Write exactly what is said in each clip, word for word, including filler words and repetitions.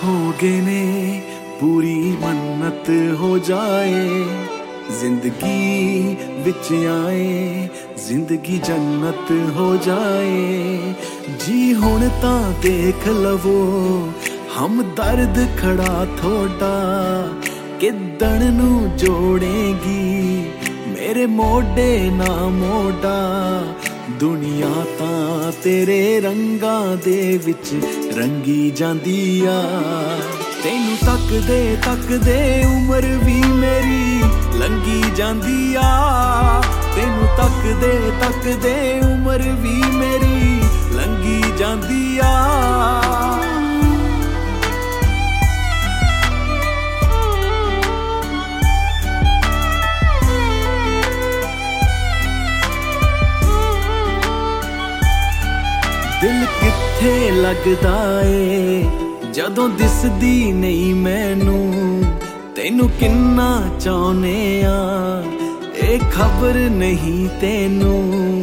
हो गए ने पूरी मन्नत हो जाए जिंदगी विच आए जिंदगी जन्नत हो जाए जी हुण तां देख लवो हम दर्द खड़ा थोड़ा किदण नू जोड़ेगी मेरे मोडे ना मोडा दुनिया तां तेरे रंगां दे विच रंगी जांदी आ तैनू तकदे तकदे उम्र भी मेरी लंघी जांदी आ तैनू तकदे तकदे उम्र भी मेरी लंघी जांदी आ दिल किथे लगदा ए जदों दिसदी नहीं मैनू तैनू किन्ना चाहुने आ ए खबर नहीं तैनू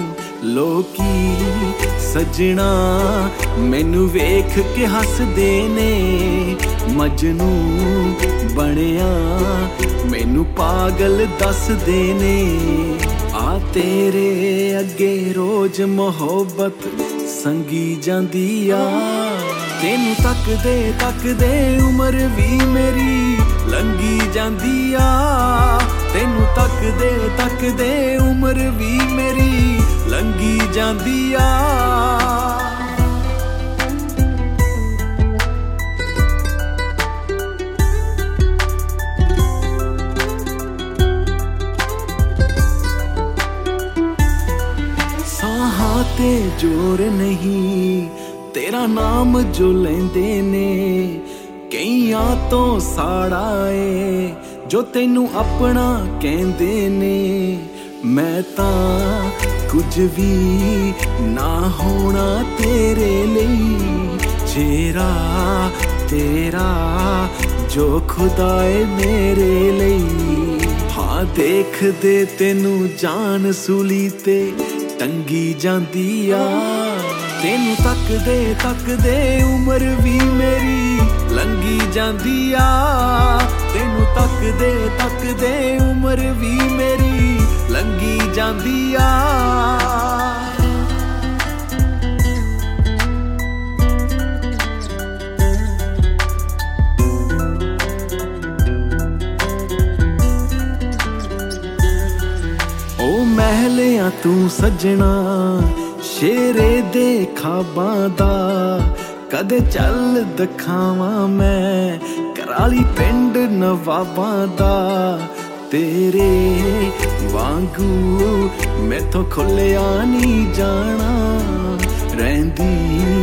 लोकी सजना मैनू वेख के हसदे ने मजनू बनिया मैनू पागल दसदे ने आ तेरे अगे रोज मोहब्बत संगी जांदी आ तैनू तकदे तकदे उम्र भी मेरी लंघी जांदी आ तैनू तकदे तकदे उम्र भी मेरी लंघी जांदी आ ते जोर नहीं तेरा नाम जो लेंदे ने कईयां तो साड़ा ए जो तैनू अपना कहंदे ने मैं तां कुछ भी ना होना तेरे लिए चेहरा तेरा जो खुदाए मेरे लिए हाँ देख दे तैनू जान सूली ते टंगी जांदी आ तैनू तकदे तकदे उम्र भी मेरी लंघी जांदी आ तैनू तकदे तकदे उम्र भी मेरी लंघी जांदी आ महलिया तू सजना शेरे दे खाबां दा कदे चल दिखावां मैं कराली पिंड नवाबां दा तेरे वांगू मैथों खुलिया नहीं जाना रहिंदी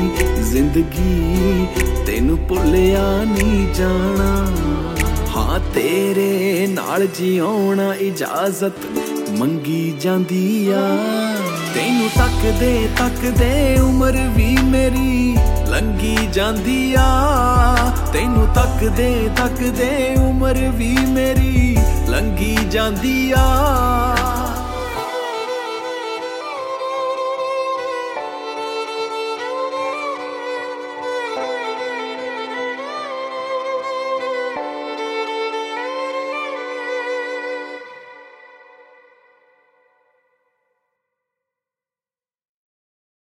जिंदगी तैनू भुलिया नहीं जाना हाँ तेरे नाल जिउणा इजाजत मंगी जांदी आ तैनू तकदे तकदे उम्र भी मेरी लंघी जांदी आ तैनू तकदे तकदे उम्र भी मेरी लंघी जांदी आ